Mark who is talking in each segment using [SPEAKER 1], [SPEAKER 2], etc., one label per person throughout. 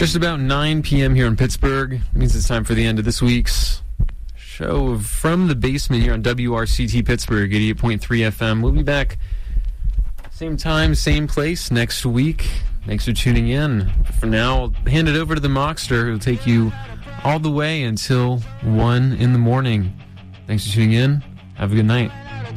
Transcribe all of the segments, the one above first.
[SPEAKER 1] Just about 9 p.m. here in Pittsburgh. It means it's time for the end of this week's show From the Basement here on WRCT Pittsburgh, 88.3 FM. We'll be back same time, same place next week. Thanks for tuning in. For now, I'll hand it over to the Mockster, who'll take you all the way until 1 in the morning. Thanks for tuning in. Have a good night.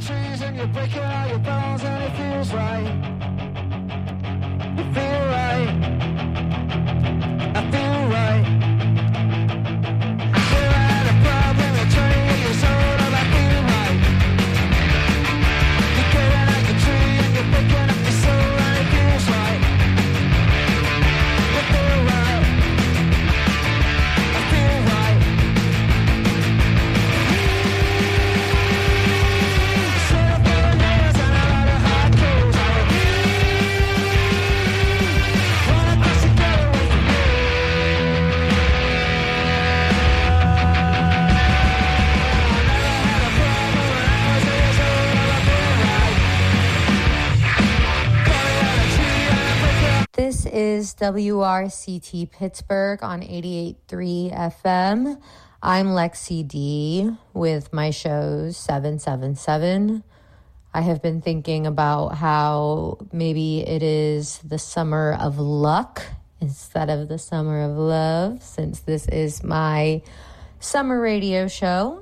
[SPEAKER 2] This is WRCT Pittsburgh on 88.3 FM. I'm Lexi D with my show 777. I have been thinking about how maybe it is the summer of luck instead of the summer of love, since this is my summer radio show.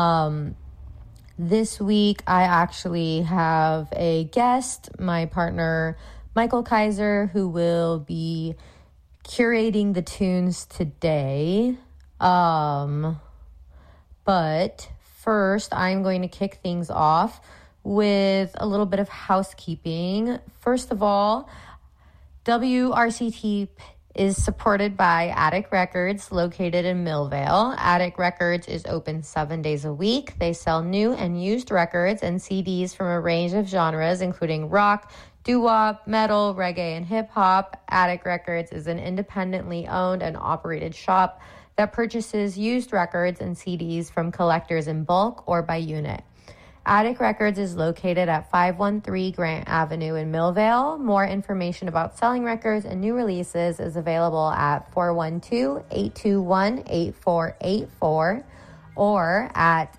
[SPEAKER 2] This week I actually have a guest, my partner Michael Kaiser, who will be curating the tunes today. But first, I'm going to kick things off with a little bit of housekeeping. First of all, WRCT is supported by Attic Records, located in Millvale. Attic Records is open 7 days a week. They sell new and used records and CDs from a range of genres, including rock, doo-wop, metal, reggae, and hip-hop. Attic Records is an independently owned and operated shop that purchases used records and CDs from collectors in bulk or by unit. Attic Records is located at 513 Grant Avenue in Millvale. More information about selling records and new releases is available at 412-821-8484 or at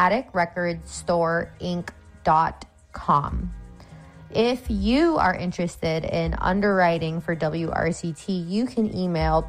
[SPEAKER 2] atticrecordstore.inc.com. If you are interested in underwriting for WRCT, you can email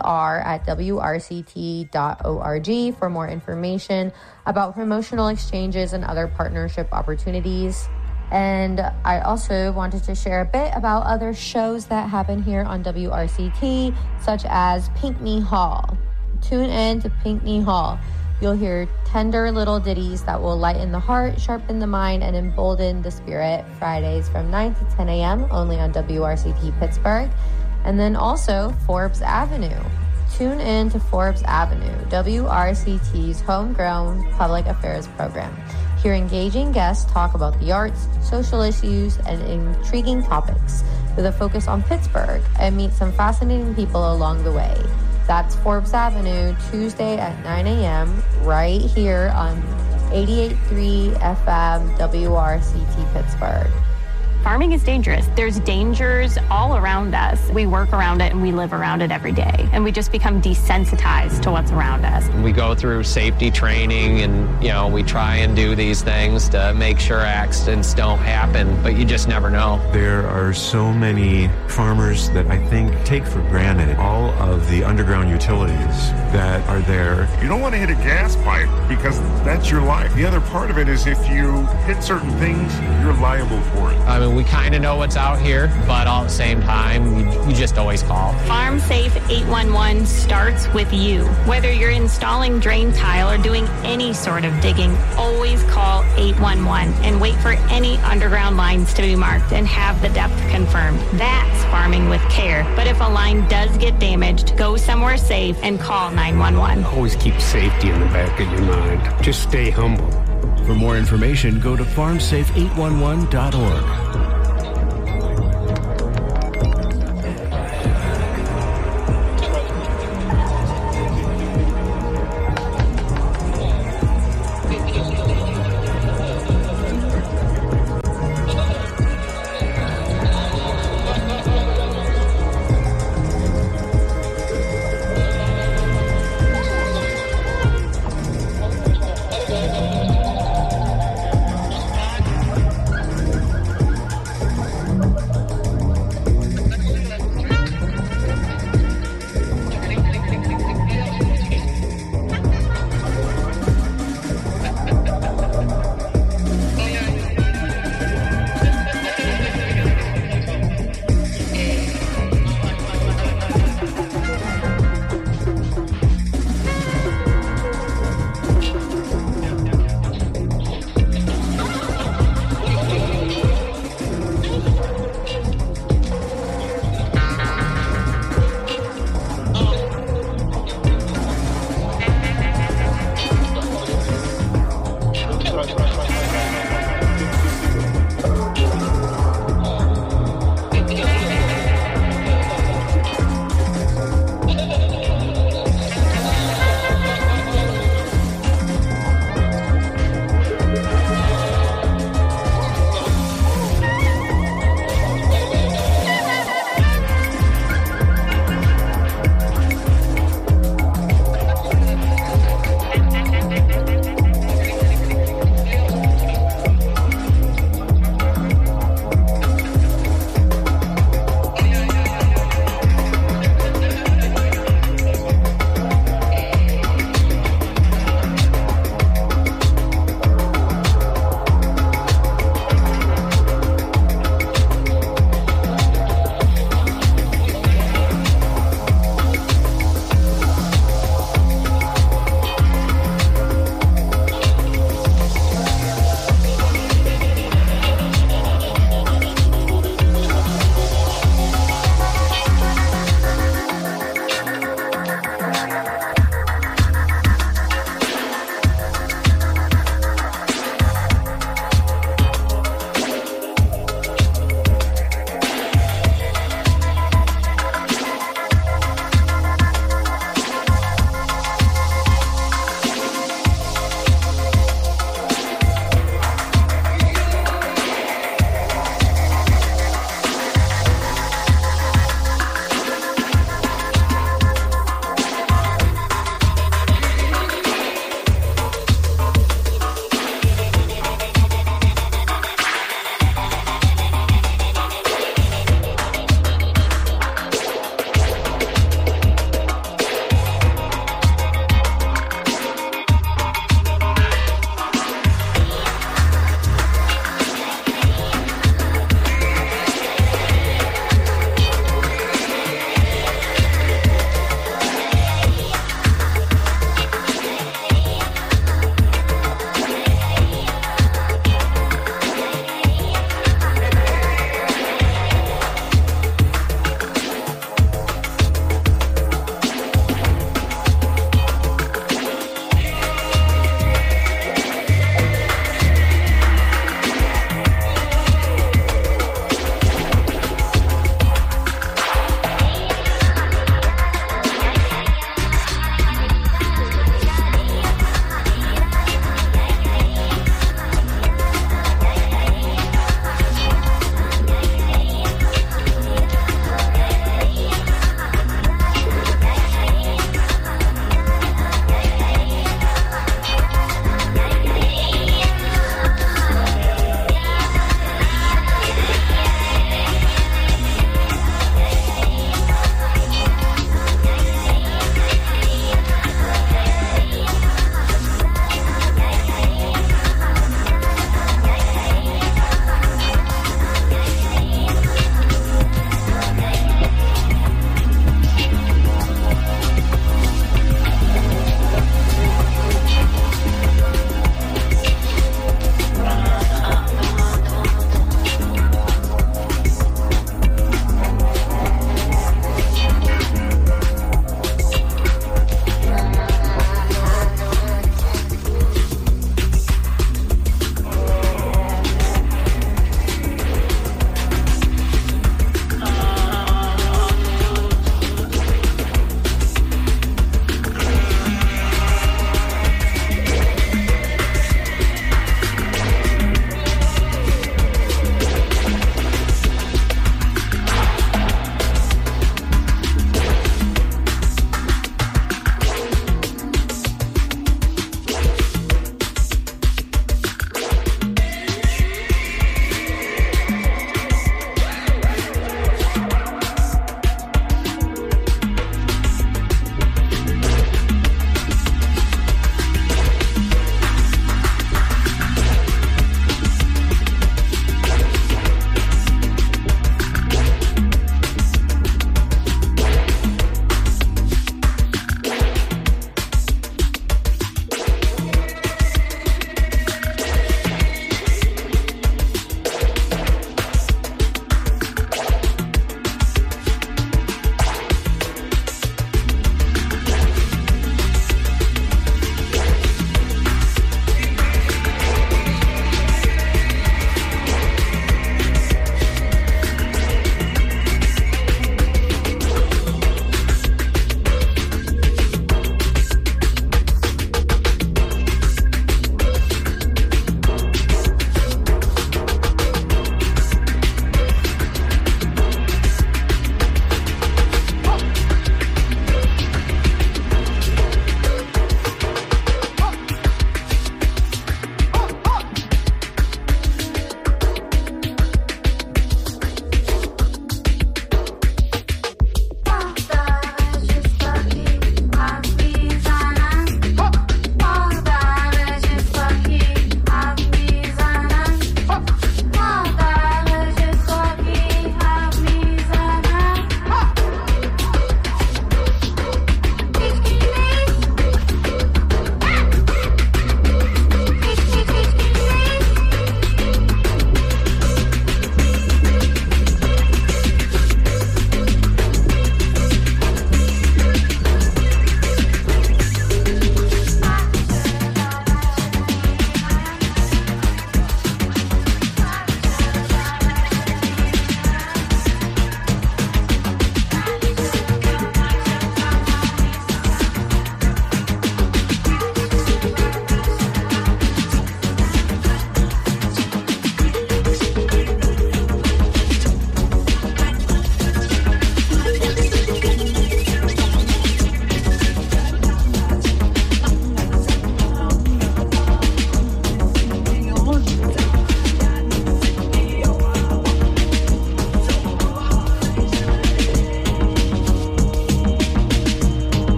[SPEAKER 2] pr@wrct.org for more information about promotional exchanges and other partnership opportunities. And I also wanted to share a bit about other shows that happen here on WRCT, such as Pinkney Hall. Tune in to Pinkney Hall. You'll hear tender little ditties that will lighten the heart, sharpen the mind, and embolden the spirit. Fridays from 9 to 10 a.m. only on WRCT Pittsburgh. And then also Forbes Avenue. Tune in to Forbes Avenue, WRCT's homegrown public affairs program. Hear engaging guests talk about the arts, social issues, and intriguing topics with a focus on Pittsburgh, and meet some fascinating people along the way. That's Forbes Avenue, Tuesday at 9 a.m. right here on 88.3 FM WRCT Pittsburgh.
[SPEAKER 3] Farming is dangerous. There's dangers all around us. We work around it and we live around it every day. And we just become desensitized to what's around us.
[SPEAKER 4] We go through safety training and, we try and do these things to make sure accidents don't happen, but you just never know.
[SPEAKER 5] There are so many farmers that I think take for granted all of the underground utilities that are there.
[SPEAKER 6] You don't want to hit a gas pipe because that's your life. The other part of it is if you hit certain things, you're liable for it.
[SPEAKER 4] I mean, we kind of know what's out here, but all at the same time, you just always call.
[SPEAKER 3] Farm Safe 811 starts with you. Whether you're installing drain tile or doing any sort of digging, always call 811 and wait for any underground lines to be marked and have the depth confirmed. That's farming with care. But if a line does get damaged, go somewhere safe and call 911.
[SPEAKER 7] Always keep safety in the back of your mind. Just stay humble.
[SPEAKER 8] For more information, go to farmsafe811.org.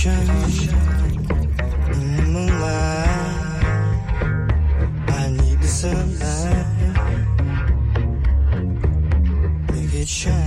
[SPEAKER 9] shine in the moonlight. I need the sunlight. Make it shine.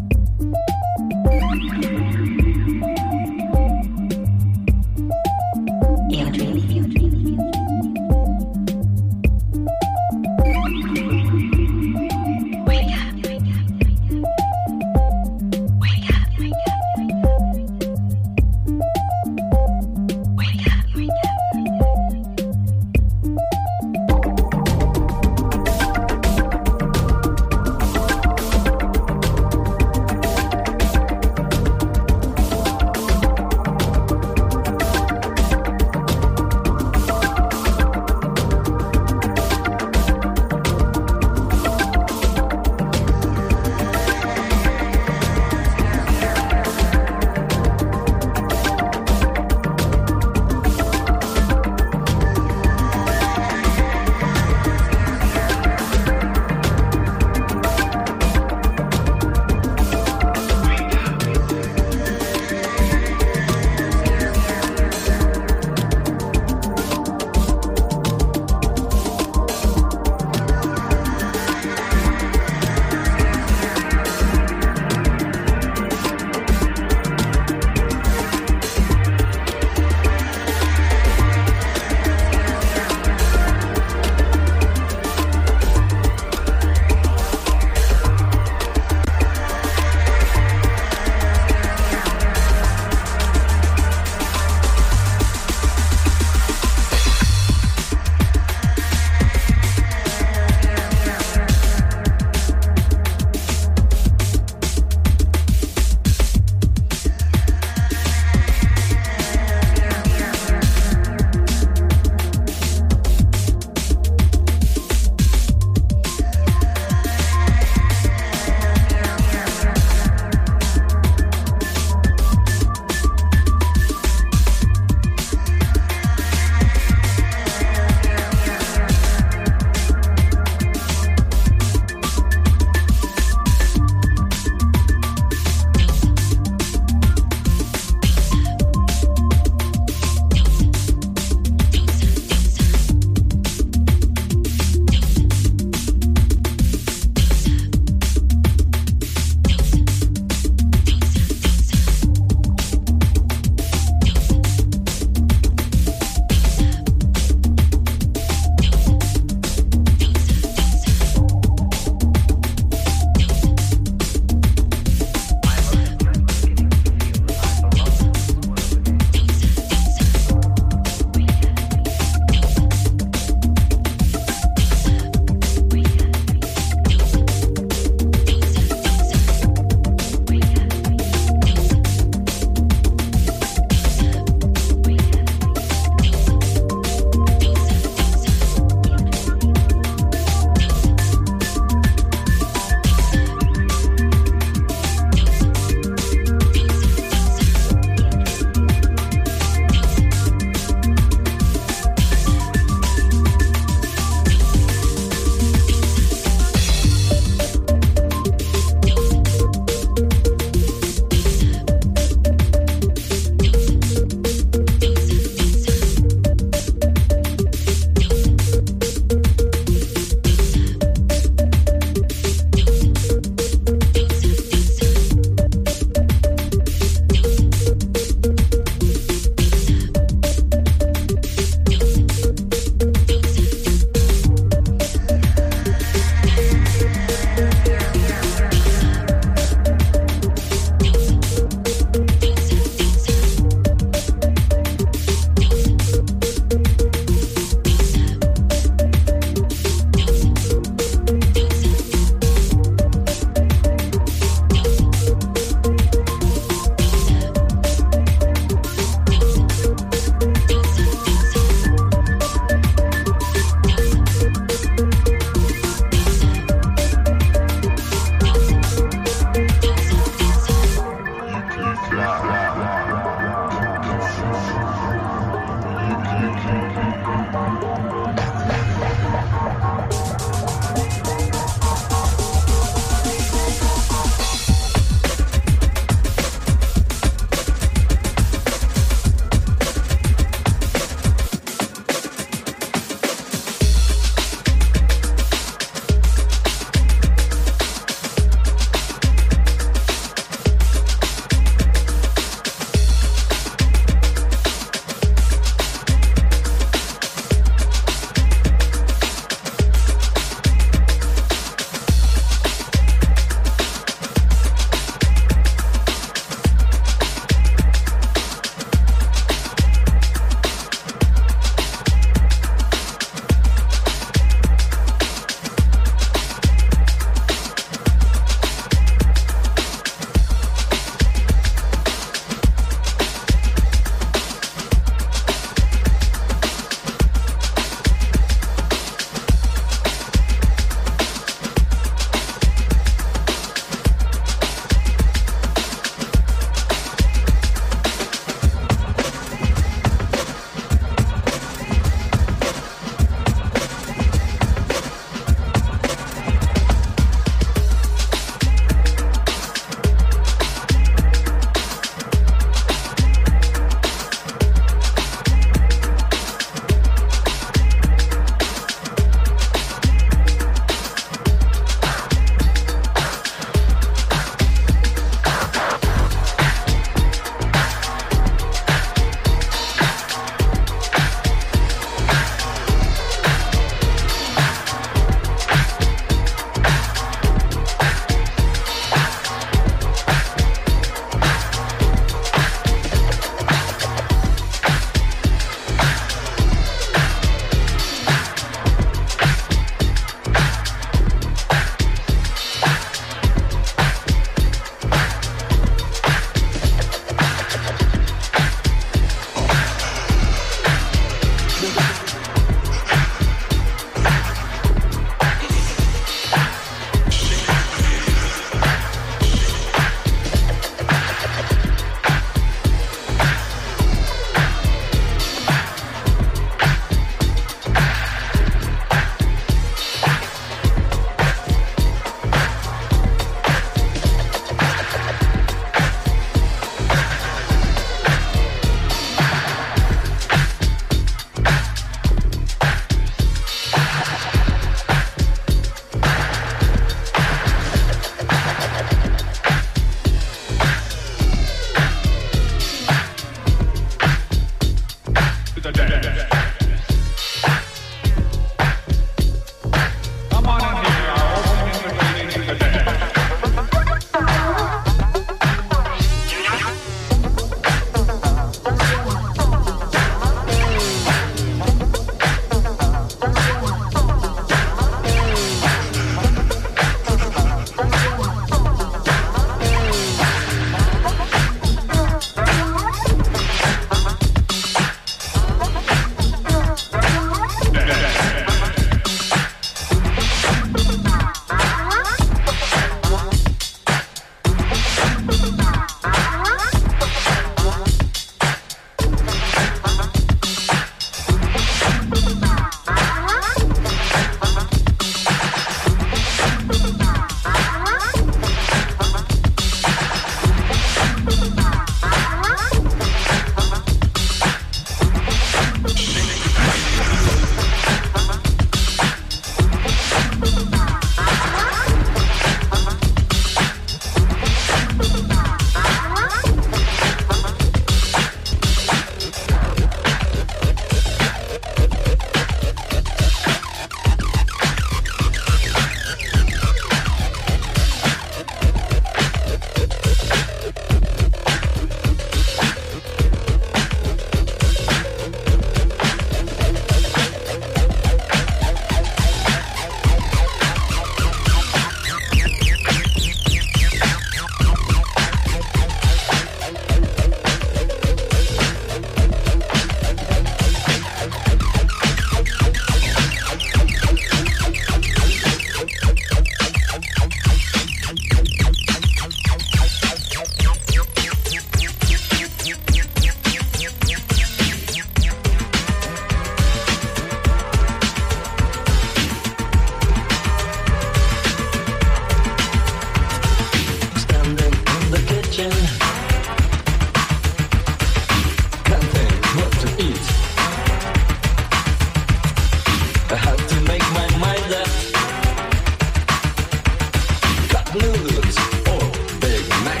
[SPEAKER 10] noodles or Big Mac.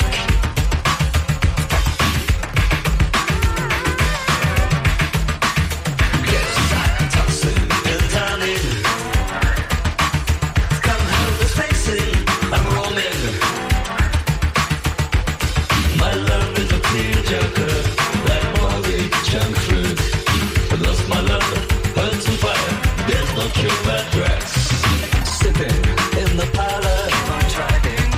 [SPEAKER 10] Yes, I'm tossing and turning. Come help us facing, I'm roaming. My love is a tearjerker, like moldy junk food. I lost my love, heard some fire, there's no cure but drugs. Sipping in the parlor, keep on driving.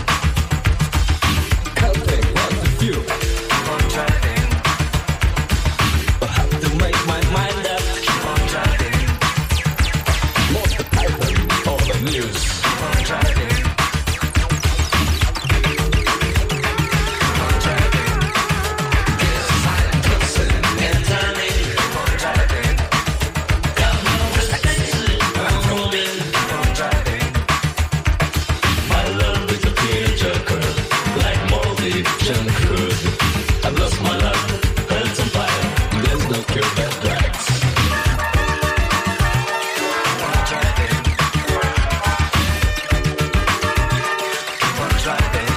[SPEAKER 10] Coping was the fuel, keep on driving. I have to make my mind up, keep on driving. Lost the pattern of the news, keep on driving. Keep on driving. Yes, I'm tossing and turning, keep on driving. Got no restrictions, I'm roaming, keep on driving. My love is a tearjerker, like moldy junk food. I've lost my love, heard some fire, there's no cure but drugs. Keep on driving. Keep on driving.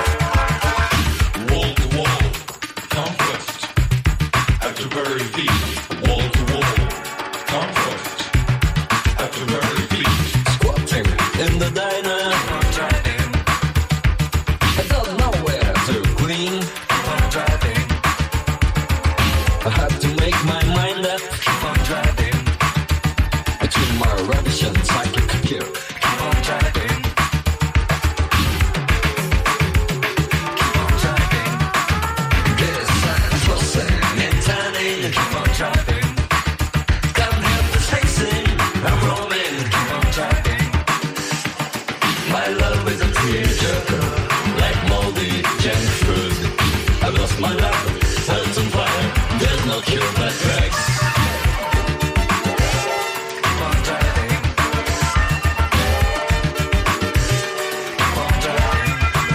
[SPEAKER 10] Wall to wall, come first. Have to bury feet. Wall to wall, come first. Have to bury feet. Squatting in the diner. Keep on driving. I don't know where to clean. Keep on driving. I have to make my mind up. Keep on driving. Between my rubbish and psychic cure. Keep on driving. Keep on driving. Yes, I'm tossing and turning. Keep on driving. Can't help the facing, I'm roaming. Keep on driving. My love is a tearjerker, like moldy junk food. I lost my love, heard some fire, there's no cure but drugs. Keep on driving. Keep on driving.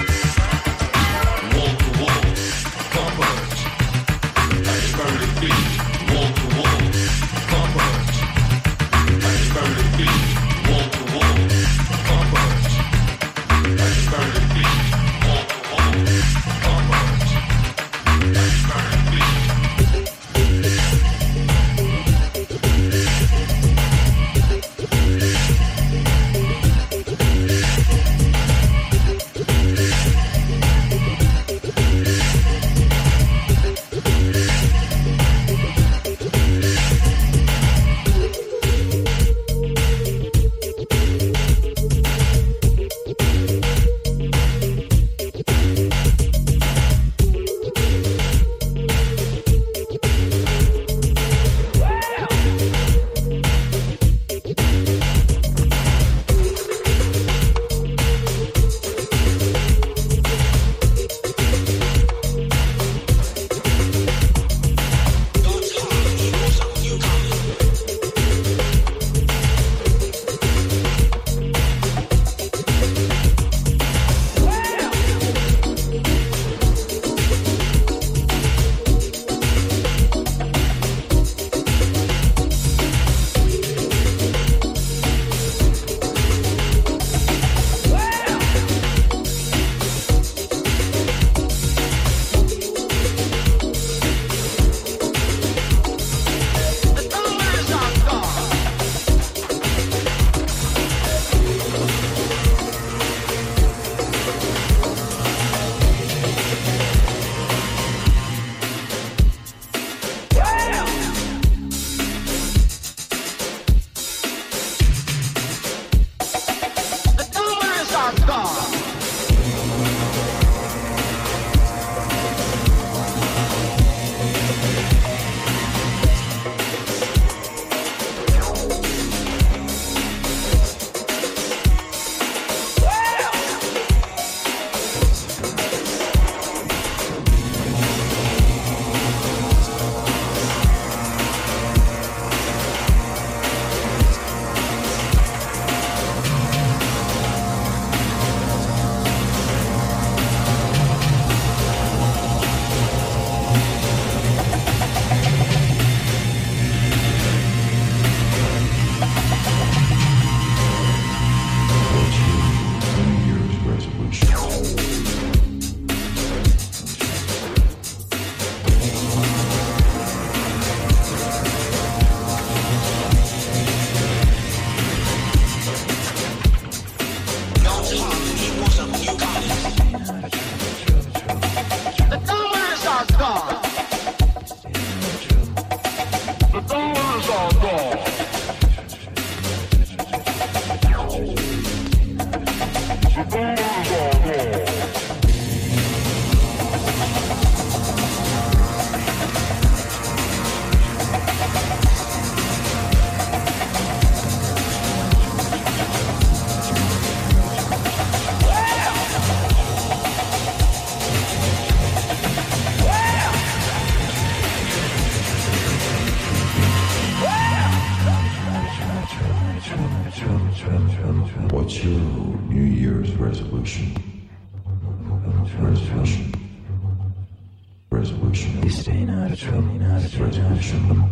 [SPEAKER 10] Wall to wall, converge. I burn the beat. Wall to wall, converge. I burn the beat. Wall to wall, converge. I burn the beat. Wall to wall, converge. I
[SPEAKER 11] Here's resolution. Resolution. Resolution. You're staying out of trouble. Resolution.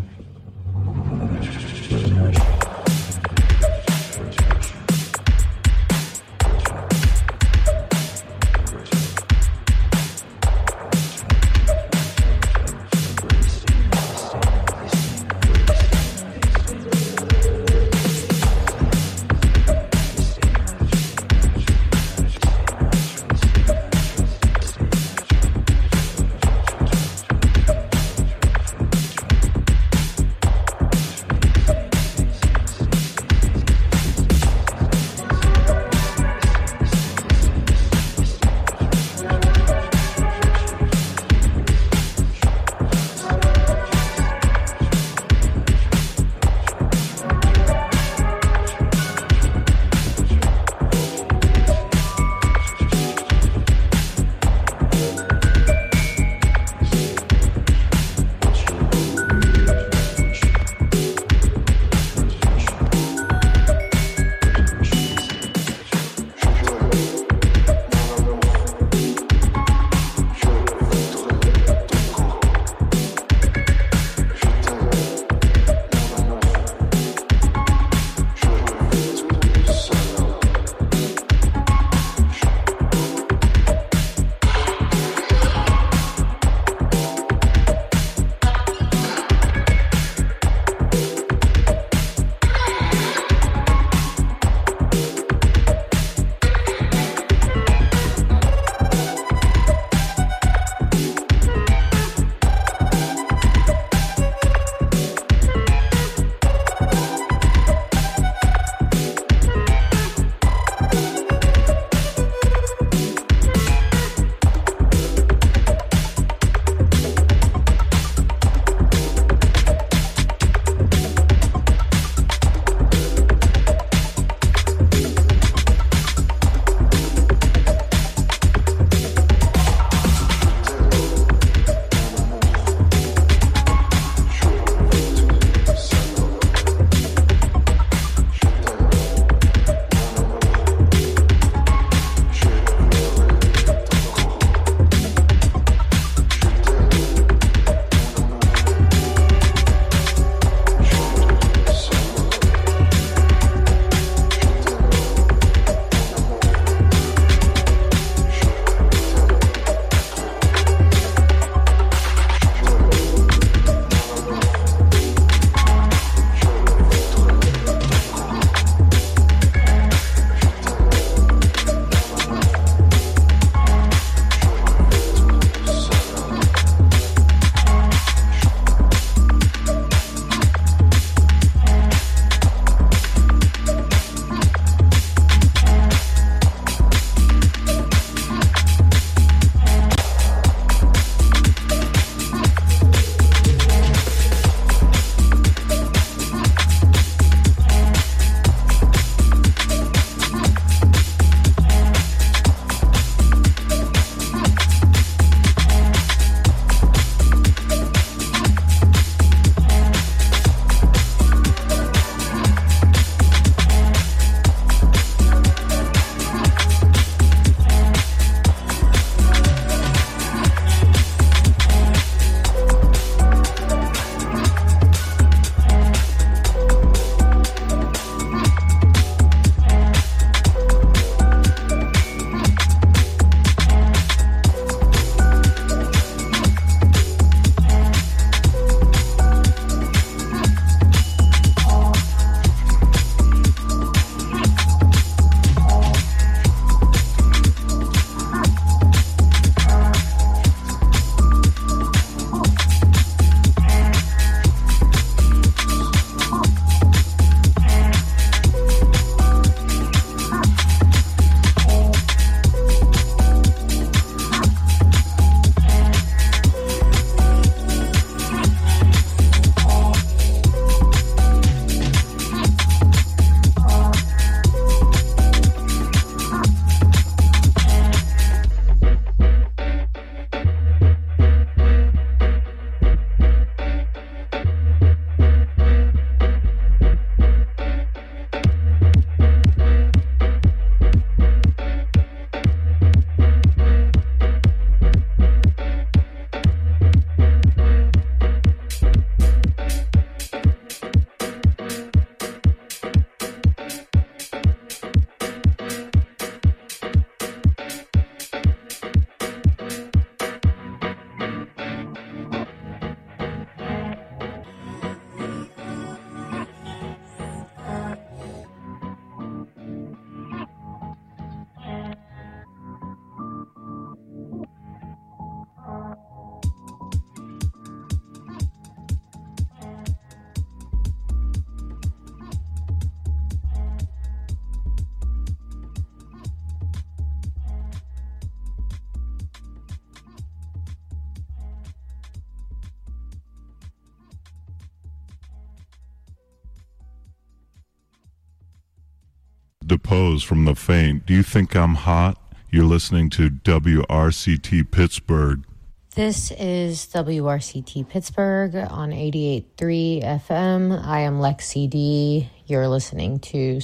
[SPEAKER 12] Depose from The Faint. Do you think I'm hot? You're listening to WRCT Pittsburgh.
[SPEAKER 2] This is WRCT Pittsburgh on 88.3 FM. I am Lexi D. You're listening to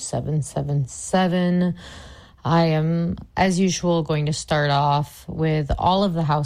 [SPEAKER 2] 777. I am, as usual, going to start off with all of the house